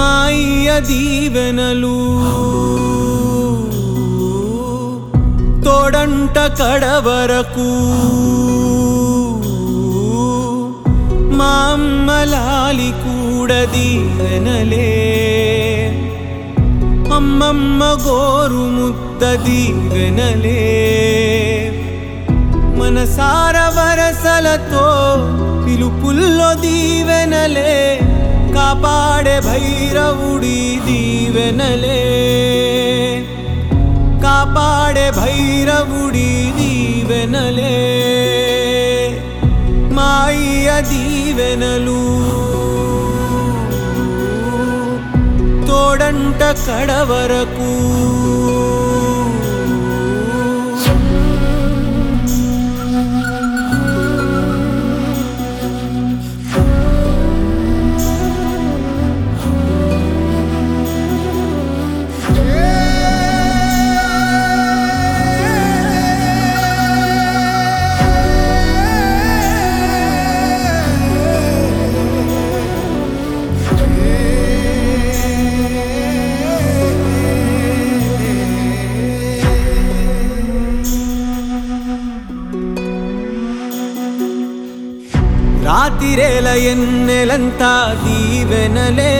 మాయ దీవెనలు తోడంట కడవరకు మా అమ్మలాలి కూడా దీవెనలే అమ్మమ్మ గోరు ముద్ద దీవెనలే మనసార వరసలతో పిలుపుల్లో దీవెనలే కాపాడే భైరవుడి దీవెనలే కాపాడే భైరవుడి దీవెనలే మాయ దీవెనలు తోడంట కడవరకు రాతిరేల ఎన్నెలంతా దీవెనలే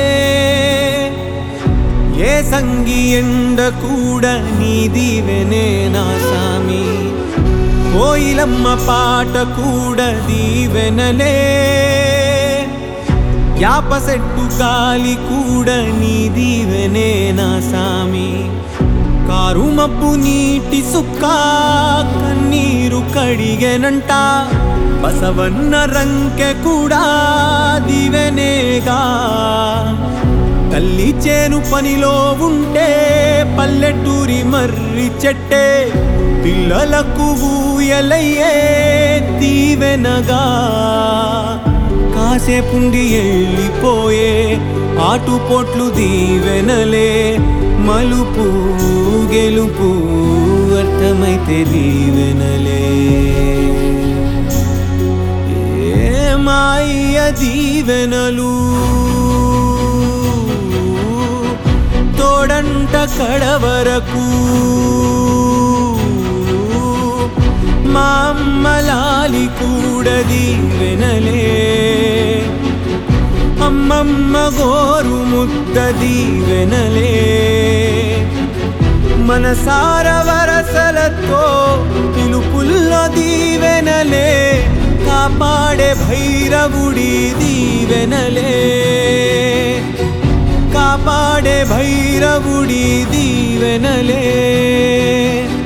ఏ సంగి ఎండ కూడా నీ దీవెనే నా సామి కోయిలమ్మ పాట కూడా దీవెనలే యాప సెట్టు గాలి కూడా నీ దీవెనే నా సామి కారు మబ్బు నీటి సుక్క కన్నీరు కడిగెనంట బసవన్న రంకె కూడా దీవెనేగా తల్లి చేను పనిలో ఉంటే పల్లెటూరి మర్రి చెట్టే పిల్లలకు ఊయలయ్యే దీవెనగా కాసేపుండి వెళ్ళిపోయే ఆటుపోట్లు దీవెనలే మలుపు గెలుపు అర్థమైతే దీవెనలే మాయ దీవెనలు తోడంట కడవరకు మా అమ్మలాలి కూడా దీవెనలే అమ్మమ్మ గోరు ముద్ద దీవెనలే మనసార వరసలతో పిలుపుల్లో దీవెనలే కాపాడే భైరవుడి దీవెనలే కాపాడే భైరవుడి దీవెనలే